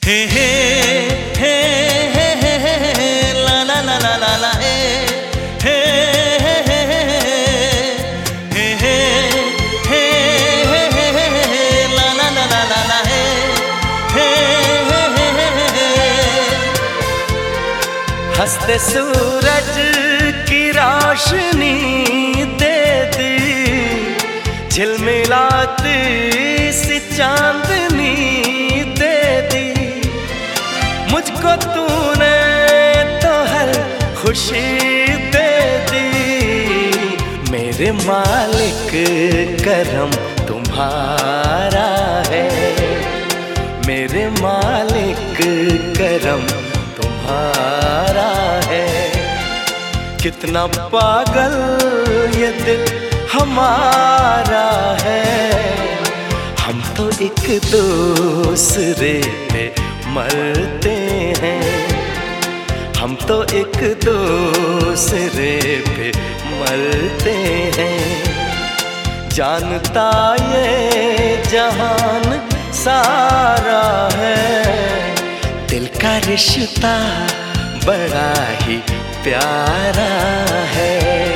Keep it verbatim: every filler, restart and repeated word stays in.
हे हे हे हे हे हे ला ला ला ला ला ला हे हे हे हे हे हे हे हे हे ला ला ला ला ला ला हे हे हे हे हंसते सूरज की रोशनी दे दी, झिलमिलाती सी चांदनी दे दी, मुझको तूने तो हर खुशी दे दी। मेरे मालिक करम तुम्हारा है, मेरे मालिक करम तुम्हारा है। कितना पागल ये दिल हमारा है, हम तो एक दूसरे पे मरते हैं, हम तो एक दूसरे पे मरते हैं। जानता ये जहान सारा है, दिल का रिश्ता बड़ा ही प्यारा है।